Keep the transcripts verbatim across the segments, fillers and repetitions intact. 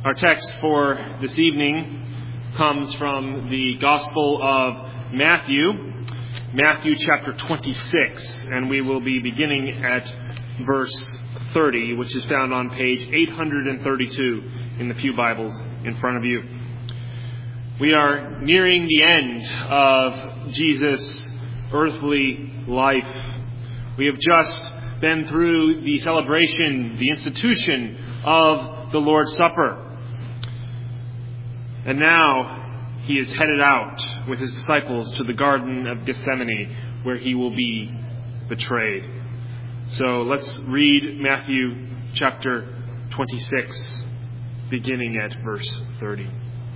Our text for this evening comes from the Gospel of Matthew, Matthew chapter twenty-six, and we will be beginning at verse thirty, which is found on page eight hundred thirty-two in the pew Bibles in front of you. We are nearing the end of Jesus' earthly life. We have just been through the celebration, the institution of the Lord's Supper. And now he is headed out with his disciples to the Garden of Gethsemane, where he will be betrayed. So let's read Matthew chapter twenty-six, beginning at verse thirty.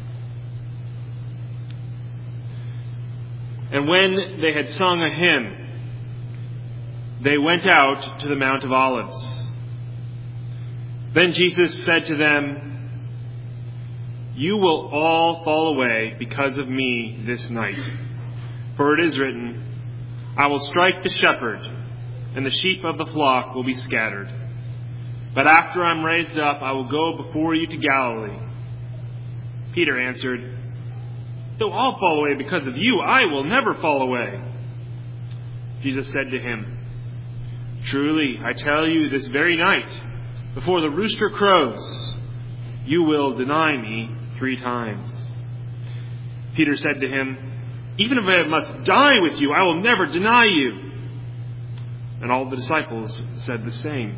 And when they had sung a hymn, they went out to the Mount of Olives. Then Jesus said to them, "You will all fall away because of me this night. For it is written, I will strike the shepherd, and the sheep of the flock will be scattered. But after I am raised up, I will go before you to Galilee." Peter answered, "Though all fall away because of you, I will never fall away." Jesus said to him, "Truly, I tell you, this very night, before the rooster crows, you will deny me three times." Peter said to him, "Even if I must die with you, I will never deny you." And all the disciples said the same.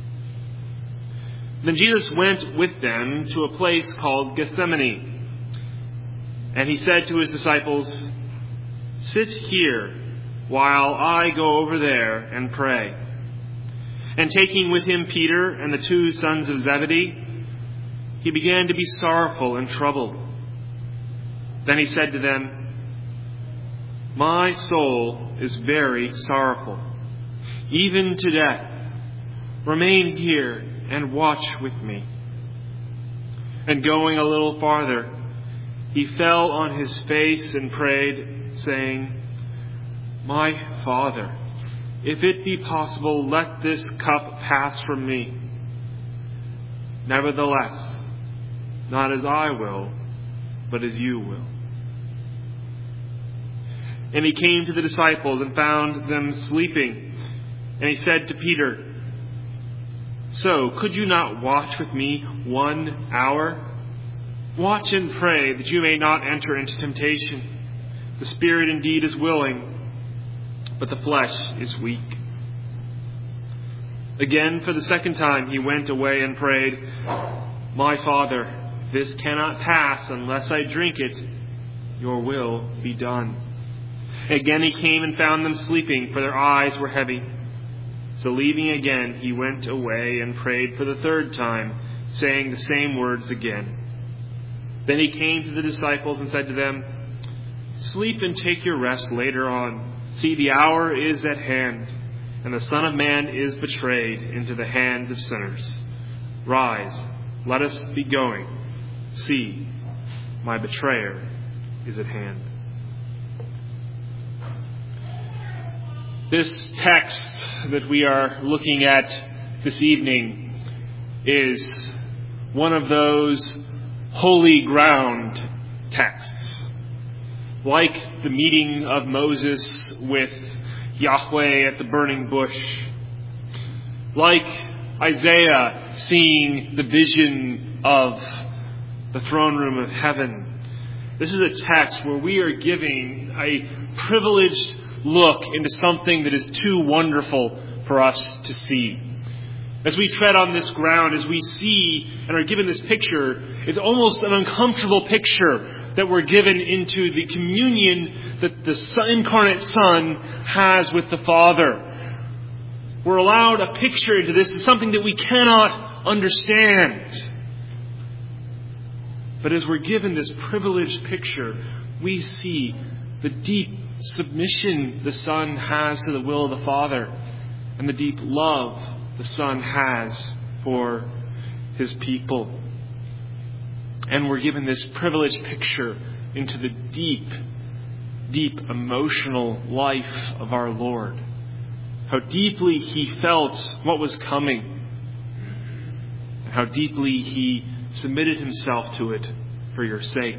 Then Jesus went with them to a place called Gethsemane. And he said to his disciples, "Sit here while I go over there and pray." And taking with him Peter and the two sons of Zebedee, he began to be sorrowful and troubled. Then he said to them, "My soul is very sorrowful, even to death. Remain here and watch with me." And going a little farther, he fell on his face and prayed, saying, "My Father, if it be possible, let this cup pass from me. Nevertheless, not as I will, but as you will." And he came to the disciples and found them sleeping. And he said to Peter, "So, could you not watch with me one hour? Watch and pray that you may not enter into temptation. The spirit indeed is willing, but the flesh is weak." Again, for the second time, he went away and prayed, "My Father, this cannot pass unless I drink it. Your will be done." Again he came and found them sleeping, for their eyes were heavy. So leaving again, he went away and prayed for the third time, saying the same words again. Then he came to the disciples and said to them, "Sleep and take your rest later on. See, the hour is at hand, and the Son of Man is betrayed into the hands of sinners. Rise, let us be going. See, my betrayer is at hand." This text that we are looking at this evening is one of those holy ground texts. Like the meeting of Moses with Yahweh at the burning bush. Like Isaiah seeing the vision of the throne room of heaven. This is a text where we are giving a privileged look into something that is too wonderful for us to see. As we tread on this ground, as we see and are given this picture, it's almost an uncomfortable picture that we're given into the communion that the incarnate Son has with the Father. We're allowed a picture into this. It's something that we cannot understand. But as we're given this privileged picture, we see the deep submission the Son has to the will of the Father, and the deep love the Son has for his people. And we're given this privileged picture into the deep, deep emotional life of our Lord. How deeply he felt what was coming. And how deeply he submitted himself to it for your sake.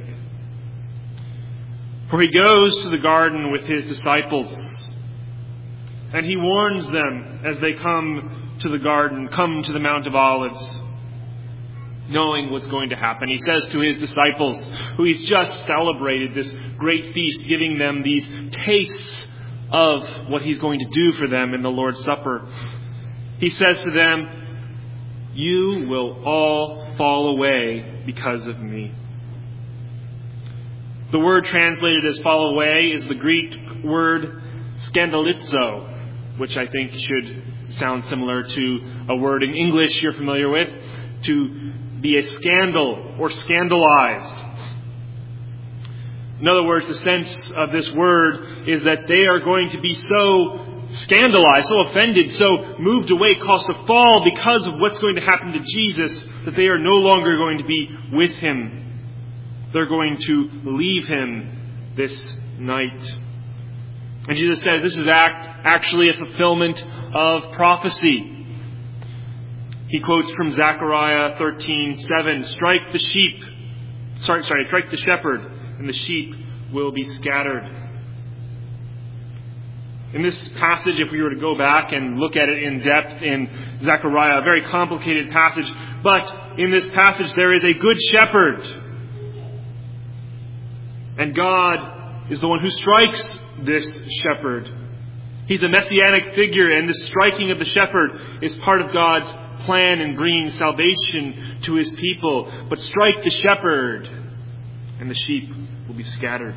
For he goes to the garden with his disciples, and he warns them as they come to the garden, come to the Mount of Olives, knowing what's going to happen. He says to his disciples, who he's just celebrated this great feast, giving them these tastes of what he's going to do for them in the Lord's Supper. He says to them, you will all fall away because of me. The word translated as fall away is the Greek word scandalizo, which I think should sound similar to a word in English you're familiar with, to be a scandal or scandalized. In other words, the sense of this word is that they are going to be so scandalized, so offended, so moved away, caused to fall because of what's going to happen to Jesus, that they are no longer going to be with him. They're going to leave him this night. And Jesus says this is act, actually a fulfillment of prophecy. He quotes from Zechariah thirteen seven, strike the sheep, sorry, sorry, strike the shepherd, and the sheep will be scattered. In this passage, if we were to go back and look at it in depth in Zechariah, a very complicated passage, but in this passage there is a good shepherd. And God is the one who strikes this shepherd. He's a messianic figure, and the striking of the shepherd is part of God's plan in bringing salvation to his people. But strike the shepherd, and the sheep will be scattered.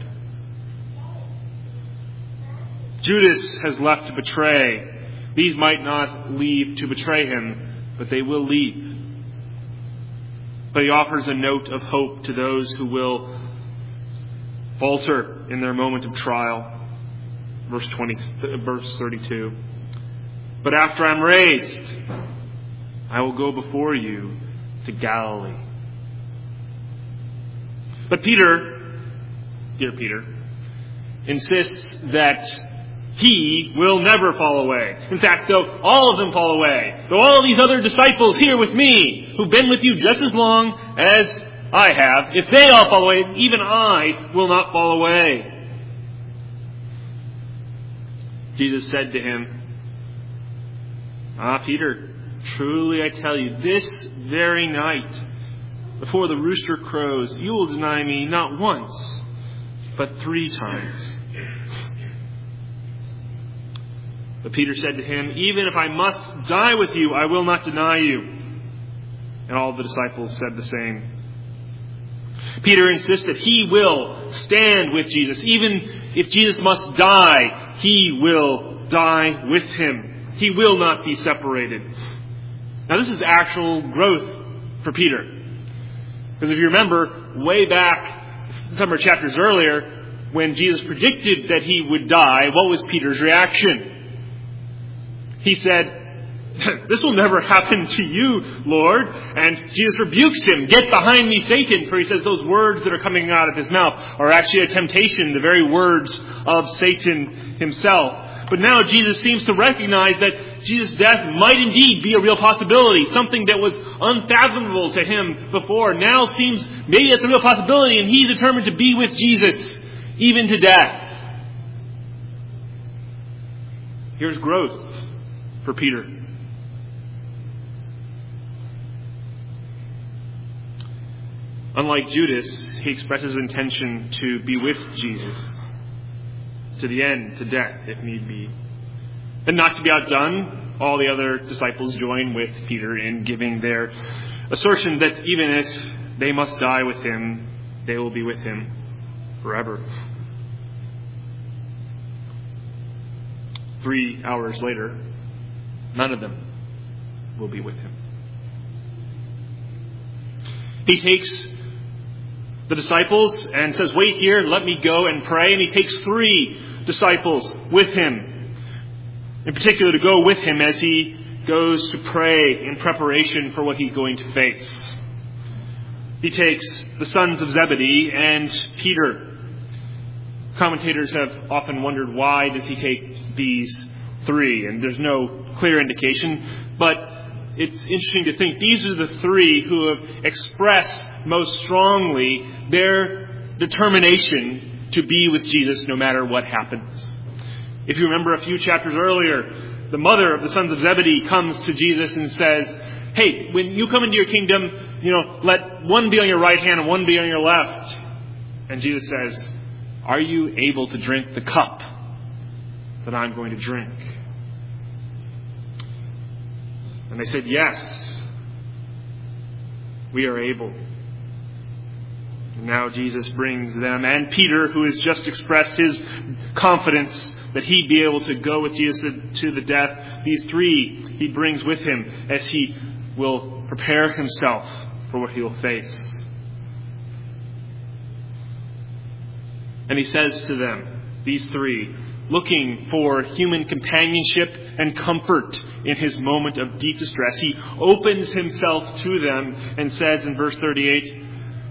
Judas has left to betray. These might not leave to betray him, but they will leave. But he offers a note of hope to those who will falter in their moment of trial. Verse twenty, verse thirty-two. But after I'm raised, I will go before you to Galilee. But Peter, dear Peter, insists that he will never fall away. In fact, though all of them fall away, though all of these other disciples here with me, who've been with you just as long as I have, if they all fall away, even I will not fall away. Jesus said to him, Ah, Peter, truly I tell you, this very night, before the rooster crows, you will deny me not once, but three times. But Peter said to him, even if I must die with you, I will not deny you. And all the disciples said the same. Peter insists that he will stand with Jesus. Even if Jesus must die, he will die with him. He will not be separated. Now this is actual growth for Peter. Because if you remember, way back some chapters earlier, when Jesus predicted that he would die, what was Peter's reaction? He said, this will never happen to you, Lord. And Jesus rebukes him. Get behind me, Satan. For he says those words that are coming out of his mouth are actually a temptation, the very words of Satan himself. But now Jesus seems to recognize that Jesus' death might indeed be a real possibility. Something that was unfathomable to him before now seems maybe it's a real possibility, and he's determined to be with Jesus, even to death. Here's growth for Peter. Unlike Judas, he expresses intention to be with Jesus to the end, to death, if need be. And not to be outdone, all the other disciples join with Peter in giving their assertion that even if they must die with him, they will be with him forever. Three hours later, none of them will be with him. He takes the disciples and says, wait here, let me go and pray. And he takes three disciples with him, in particular to go with him as he goes to pray in preparation for what he's going to face. He takes the sons of Zebedee and Peter. Commentators have often wondered, why does he take these three? And there's no clear indication, but it's interesting to think these are the three who have expressed most strongly their determination to be with Jesus no matter what happens. If you remember a few chapters earlier, the mother of the sons of Zebedee comes to Jesus and says, hey, when you come into your kingdom, you know, let one be on your right hand and one be on your left. And Jesus says, are you able to drink the cup that I'm going to drink? And they said, yes, we are able. And now Jesus brings them and Peter, who has just expressed his confidence that he'd be able to go with Jesus to the death. These three he brings with him as he will prepare himself for what he will face. And he says to them, these three, looking for human companionship and comfort in his moment of deep distress, he opens himself to them and says in verse thirty-eight,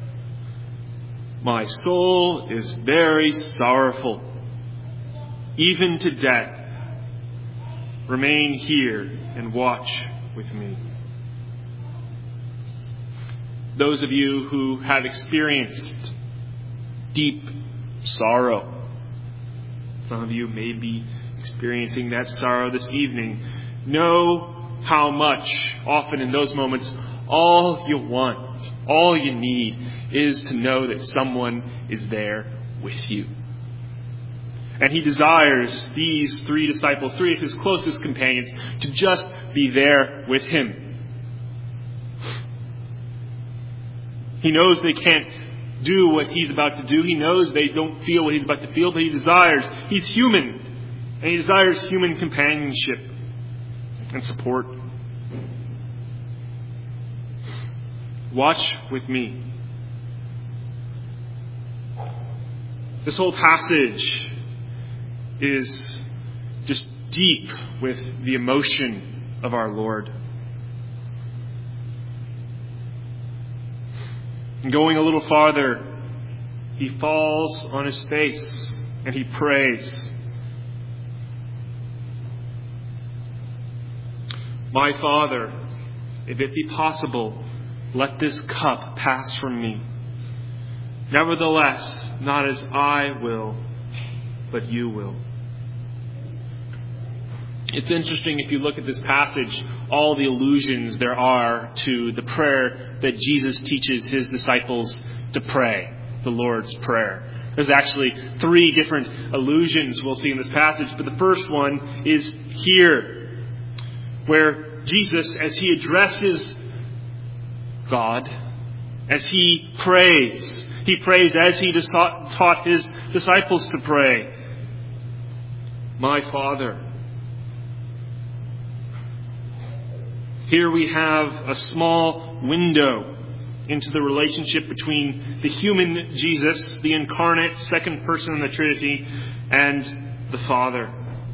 my soul is very sorrowful, even to death. Remain here and watch with me. Those of you who have experienced deep sorrow, some of you may be experiencing that sorrow this evening, know how much, often in those moments, all you want, all you need is to know that someone is there with you. And he desires these three disciples, three of his closest companions, to just be there with him. He knows they can't do what he's about to do. He knows they don't feel what he's about to feel, but he desires. He's human, and he desires human companionship and support. Watch with me. This whole passage is just deep with the emotion of our Lord. And going a little farther, he falls on his face and he prays. My Father, if it be possible, let this cup pass from me. Nevertheless, not as I will, but you will. It's interesting if you look at this passage, all the allusions there are to the prayer that Jesus teaches his disciples to pray, the Lord's Prayer. There's actually three different allusions we'll see in this passage, but the first one is here, where Jesus, as he addresses God, as he prays, he prays as he taught his disciples to pray. My Father. Here we have a small window into the relationship between the human Jesus, the incarnate second person in the Trinity, and the Father.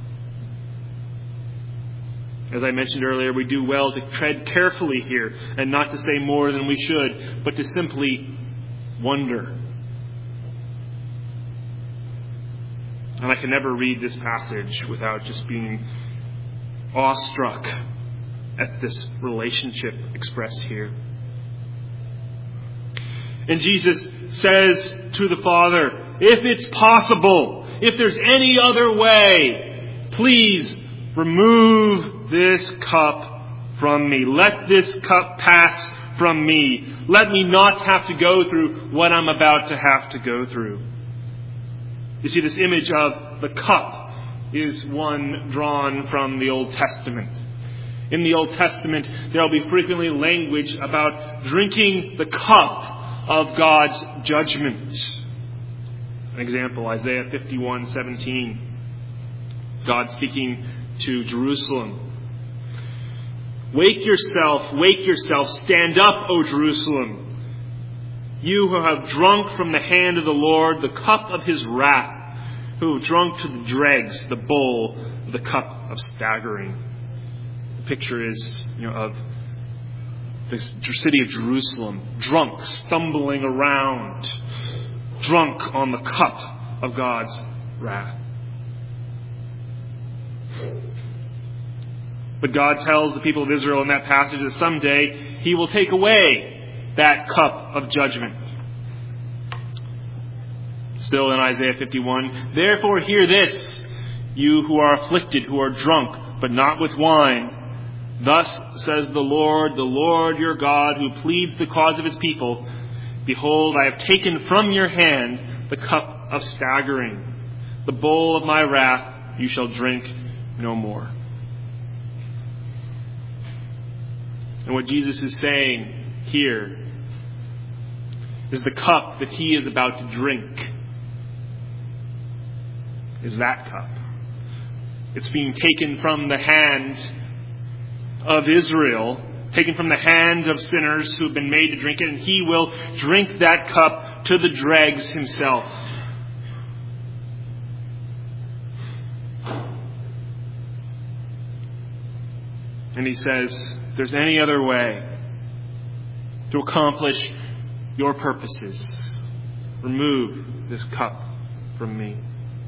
As I mentioned earlier, we do well to tread carefully here and not to say more than we should, but to simply wonder. And I can never read this passage without just being awestruck at this relationship expressed here. And Jesus says to the Father, if it's possible, if there's any other way, please remove this cup from me. Let this cup pass from me. Let me not have to go through what I'm about to have to go through. You see, this image of the cup is one drawn from the Old Testament. In the Old Testament, there will be frequently language about drinking the cup of God's judgment. An example, Isaiah fifty-one seventeen. God speaking to Jerusalem. Wake yourself, wake yourself, stand up, O Jerusalem. You who have drunk from the hand of the Lord the cup of his wrath, who have drunk to the dregs the bowl of the cup of staggering. Picture is, you know, of the city of Jerusalem, drunk, stumbling around, drunk on the cup of God's wrath. But God tells the people of Israel in that passage that someday He will take away that cup of judgment. Still in Isaiah fifty-one, therefore hear this, you who are afflicted, who are drunk, but not with wine. Thus says the Lord, the Lord your God, who pleads the cause of His people. Behold, I have taken from your hand the cup of staggering. The bowl of my wrath you shall drink no more. And what Jesus is saying here is the cup that He is about to drink is that cup. It's being taken from the hands of Israel, taken from the hands of sinners who have been made to drink it, and He will drink that cup to the dregs Himself. And He says, if there's any other way to accomplish your purposes, remove this cup from me.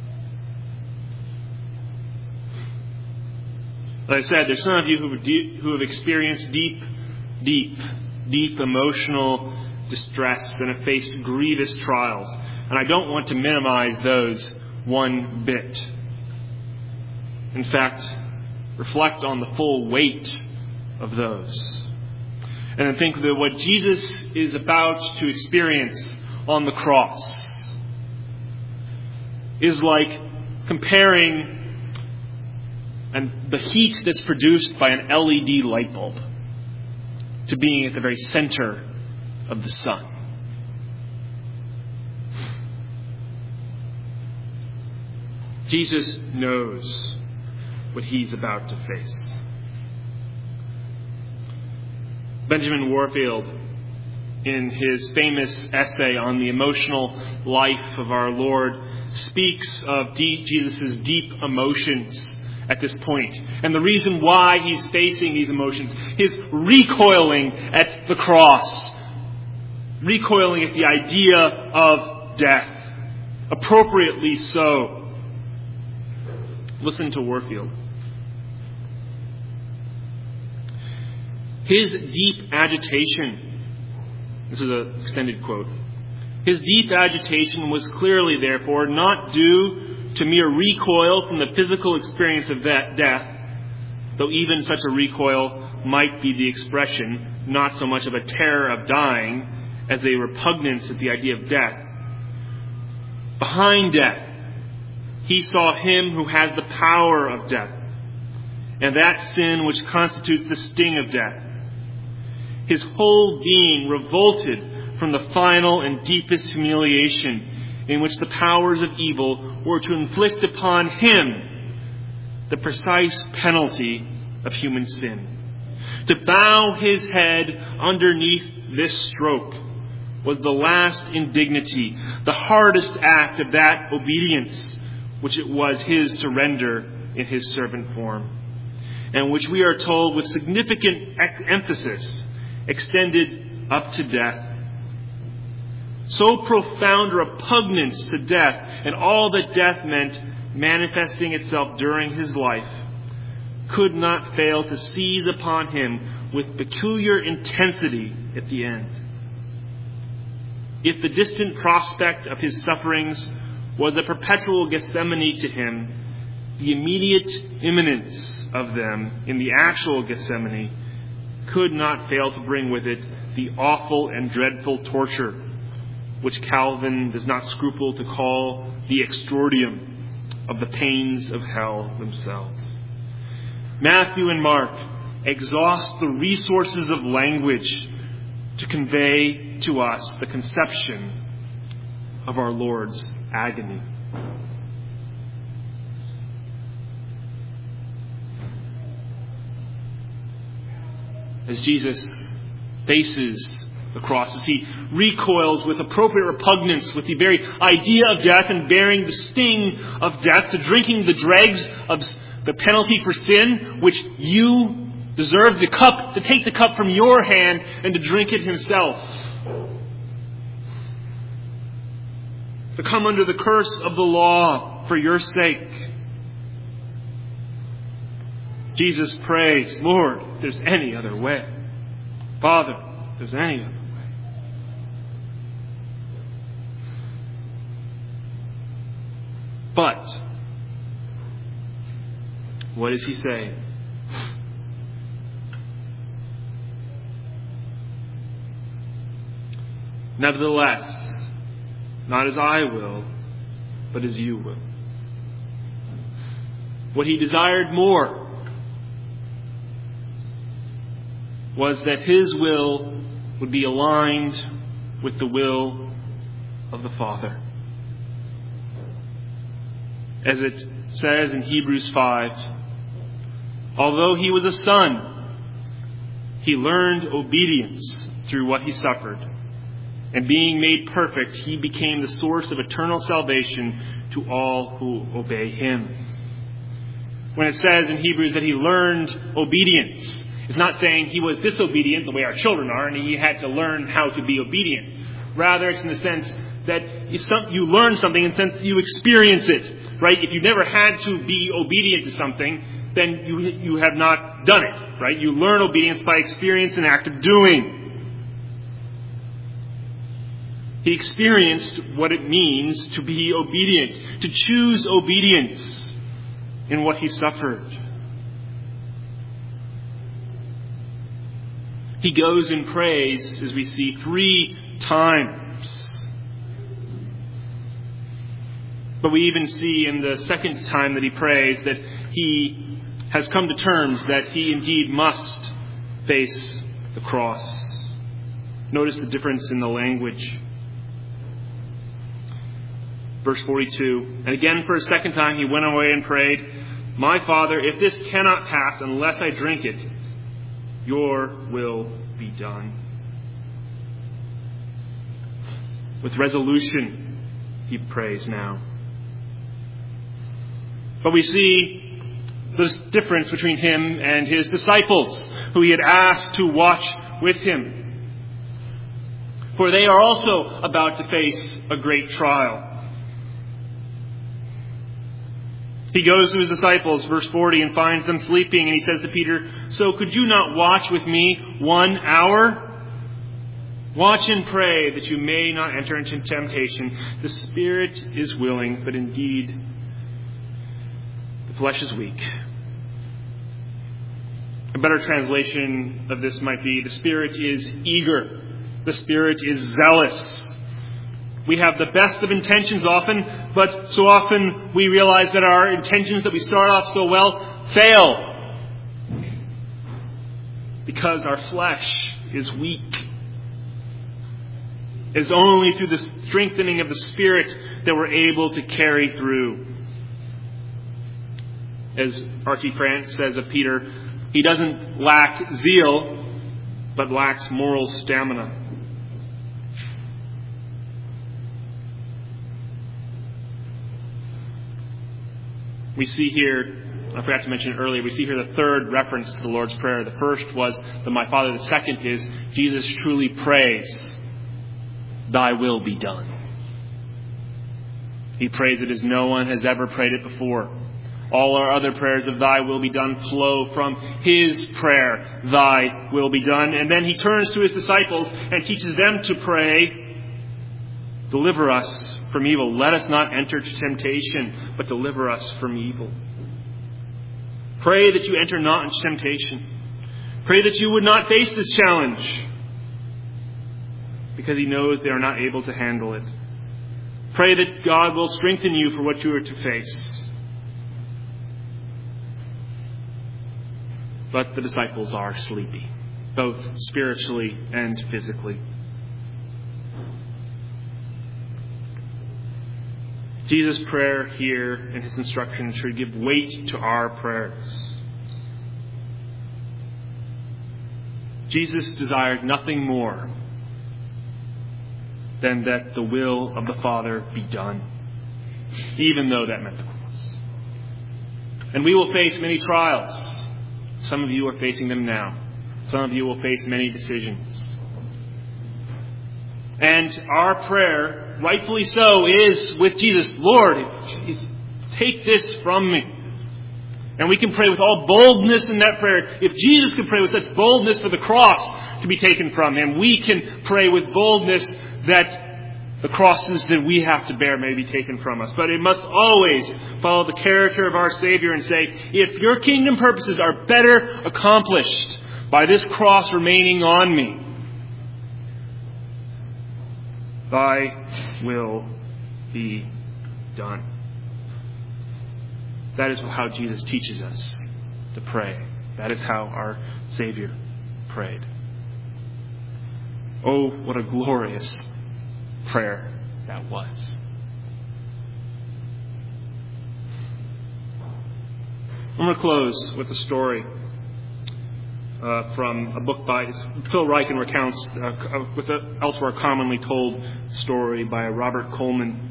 Like I said, there's some of you who, de- who have experienced deep, deep, deep emotional distress and have faced grievous trials. And I don't want to minimize those one bit. In fact, reflect on the full weight of those. And then think that what Jesus is about to experience on the cross is like comparing and the heat that's produced by an L E D light bulb to being at the very center of the sun. Jesus knows what He's about to face. Benjamin Warfield, in his famous essay on the emotional life of our Lord, speaks of Jesus' deep emotions at this point. And the reason why He's facing these emotions, His recoiling at the cross, recoiling at the idea of death, appropriately so. Listen to Warfield. His deep agitation, this is an extended quote, His deep agitation was clearly, therefore, not due to mere recoil from the physical experience of that death, though even such a recoil might be the expression not so much of a terror of dying as a repugnance at the idea of death. Behind death, He saw Him who has the power of death, and that sin which constitutes the sting of death. His whole being revolted from the final and deepest humiliation in which the powers of evil were to inflict upon Him the precise penalty of human sin. To bow His head underneath this stroke was the last indignity, the hardest act of that obedience which it was His to render in His servant form, and which we are told with significant emphasis extended up to death. So profound a repugnance to death and all that death meant manifesting itself during His life could not fail to seize upon Him with peculiar intensity at the end. If the distant prospect of His sufferings was a perpetual Gethsemane to Him, the immediate imminence of them in the actual Gethsemane could not fail to bring with it the awful and dreadful torture which Calvin does not scruple to call the exordium of the pains of hell themselves. Matthew and Mark exhaust the resources of language to convey to us the conception of our Lord's agony. As Jesus faces the cross, as He recoils with appropriate repugnance with the very idea of death and bearing the sting of death, to drinking the dregs of the penalty for sin, which you deserve, the cup, to take the cup from your hand and to drink it Himself. To come under the curse of the law for your sake. Jesus prays, Lord, if there's any other way. Father, if there's any other way. But, what does he say? Nevertheless, not as I will, but as you will. What he desired more was that his will would be aligned with the will of the Father. As it says in Hebrews five, although he was a son, he learned obedience through what he suffered. And being made perfect, he became the source of eternal salvation to all who obey him. When it says in Hebrews that he learned obedience, it's not saying he was disobedient the way our children are and he had to learn how to be obedient. Rather, it's in the sense that if some, you learn something in the sense that you experience it, right? If you've never had to be obedient to something, then you, you have not done it, right? You learn obedience by experience and act of doing. He experienced what it means to be obedient, to choose obedience in what he suffered. He goes and prays, as we see, three times. But we even see in the second time that he prays that he has come to terms that he indeed must face the cross. Notice the difference in the language. Verse forty-two, and again for a second time he went away and prayed, my Father, if this cannot pass unless I drink it, your will be done. With resolution, he prays now. But we see this difference between him and his disciples, who he had asked to watch with him. For they are also about to face a great trial. He goes to his disciples, verse forty, and finds them sleeping, and he says to Peter, so could you not watch with me one hour? Watch and pray that you may not enter into temptation. The spirit is willing, but indeed the flesh is weak. A better translation of this might be, the spirit is eager. The spirit is zealous. We have the best of intentions often, but so often we realize that our intentions that we start off so well fail. Because our flesh is weak. It's only through the strengthening of the Spirit that we're able to carry through. As Archie France says of Peter, he doesn't lack zeal, but lacks moral stamina. We see here, I forgot to mention it earlier, we see here the third reference to the Lord's Prayer. The first was the My Father. The second is Jesus truly prays, thy will be done. He prays it as no one has ever prayed it before. All our other prayers of thy will be done flow from his prayer, thy will be done. And then he turns to his disciples and teaches them to pray, deliver us from evil. Let us not enter temptation, but deliver us from evil. Pray that you enter not into temptation. Pray that you would not face this challenge, because he knows they are not able to handle it. Pray that God will strengthen you for what you are to face. But the disciples are sleepy, both spiritually and physically. Jesus' prayer here and his instruction should give weight to our prayers. Jesus desired nothing more than that the will of the Father be done, even though that meant the cross. And we will face many trials. Some of you are facing them now. Some of you will face many decisions. And our prayer, rightfully so, is with Jesus, Lord, take this from me. And we can pray with all boldness in that prayer. If Jesus could pray with such boldness for the cross to be taken from him, we can pray with boldness that the crosses that we have to bear may be taken from us. But it must always follow the character of our Savior and say, if your kingdom purposes are better accomplished by this cross remaining on me, thy will be done. That is how Jesus teaches us to pray. That is how our Savior prayed. Oh, what a glorious prayer that was. I'm going to close with a story uh, from a book by Phil Ryken recounts uh, with an elsewhere commonly told story by Robert Coleman.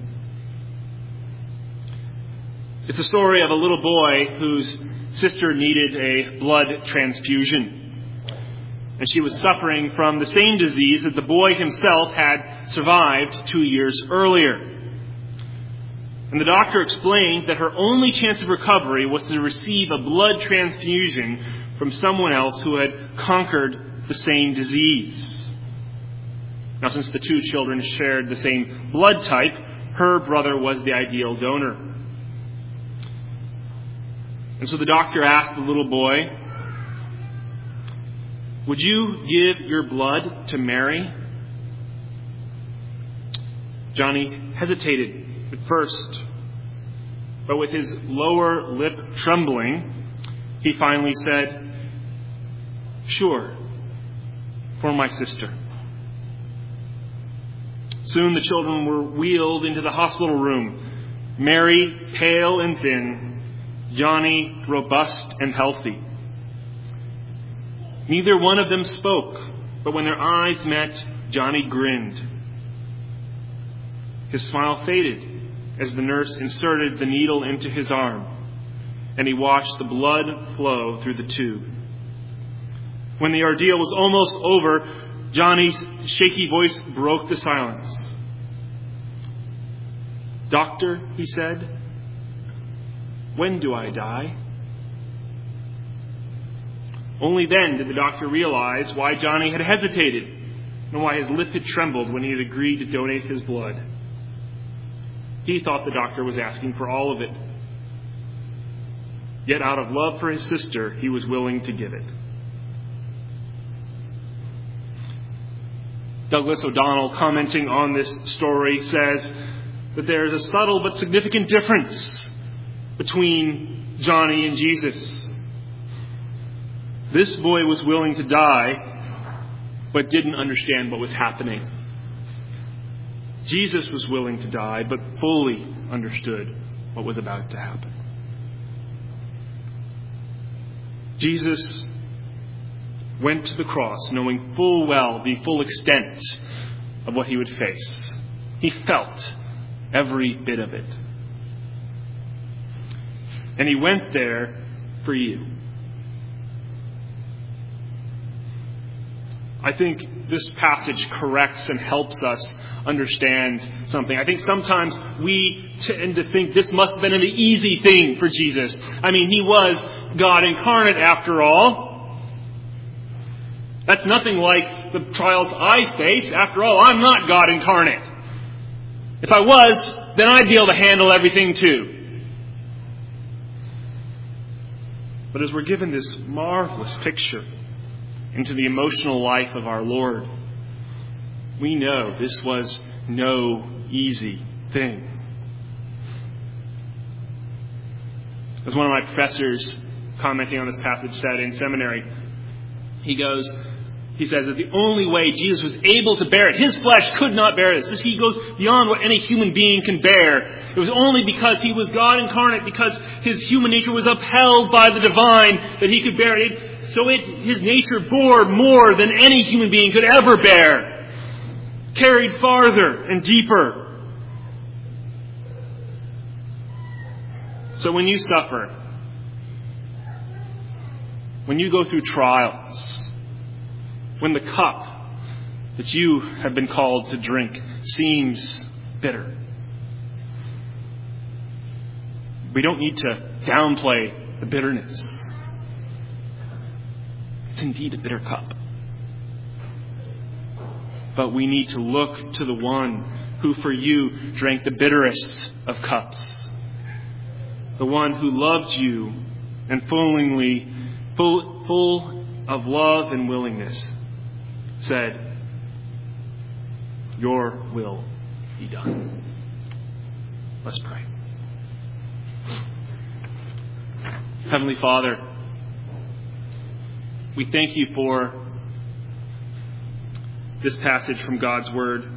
It's a story of a little boy whose sister needed a blood transfusion. And she was suffering from the same disease that the boy himself had survived two years earlier. And the doctor explained that her only chance of recovery was to receive a blood transfusion from someone else who had conquered the same disease. Now, since the two children shared the same blood type, her brother was the ideal donor. And so the doctor asked the little boy, would you give your blood to Mary? Johnny hesitated at first, but with his lower lip trembling, he finally said, sure, for my sister. Soon the children were wheeled into the hospital room. Mary, pale and thin, Johnny, robust and healthy. Neither one of them spoke, but when their eyes met, Johnny grinned. His smile faded as the nurse inserted the needle into his arm, and he watched the blood flow through the tube. When the ordeal was almost over, Johnny's shaky voice broke the silence. Doctor, he said, when do I die? Only then did the doctor realize why Johnny had hesitated and why his lip had trembled when he had agreed to donate his blood. He thought the doctor was asking for all of it. Yet out of love for his sister, he was willing to give it. Douglas O'Donnell, commenting on this story, says that there is a subtle but significant difference between Johnny and Jesus. This boy was willing to die, but didn't understand what was happening. Jesus was willing to die, but fully understood what was about to happen. Jesus went to the cross knowing full well the full extent of what he would face. He felt every bit of it. And he went there for you. I think this passage corrects and helps us understand something. I think sometimes we tend to think this must have been an easy thing for Jesus. I mean, he was God incarnate after all. That's nothing like the trials I face. After all, I'm not God incarnate. If I was, then I'd be able to handle everything too. But as we're given this marvelous picture into the emotional life of our Lord, we know this was no easy thing. As one of my professors commenting on this passage said in seminary, he goes, he says that the only way Jesus was able to bear it, his flesh could not bear this. He goes beyond what any human being can bear. It was only because he was God incarnate, because his human nature was upheld by the divine, that he could bear it. So it, his nature bore more than any human being could ever bear, carried farther and deeper. So when you suffer, when you go through trials, when the cup that you have been called to drink seems bitter, we don't need to downplay the bitterness. It's indeed a bitter cup. But we need to look to the one who for you drank the bitterest of cups. The one who loved you and fullingly, full, full of love and willingness, said, "Your will be done." Let's pray. Heavenly Father, we thank you for this passage from God's Word.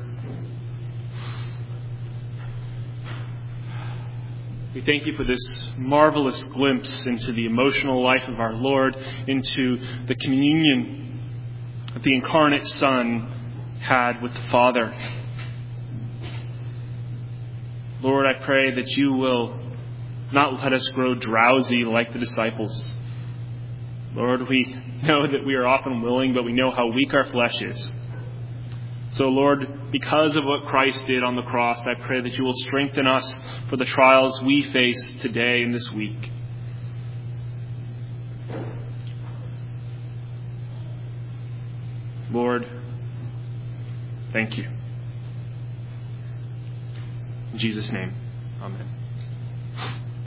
We thank you for this marvelous glimpse into the emotional life of our Lord, into the communion that the incarnate Son had with the Father. Lord, I pray that you will not let us grow drowsy like the disciples. Lord, we know that we are often willing, but we know how weak our flesh is. So, Lord, because of what Christ did on the cross, I pray that you will strengthen us for the trials we face today and this week. Lord, thank you. In Jesus' name, amen.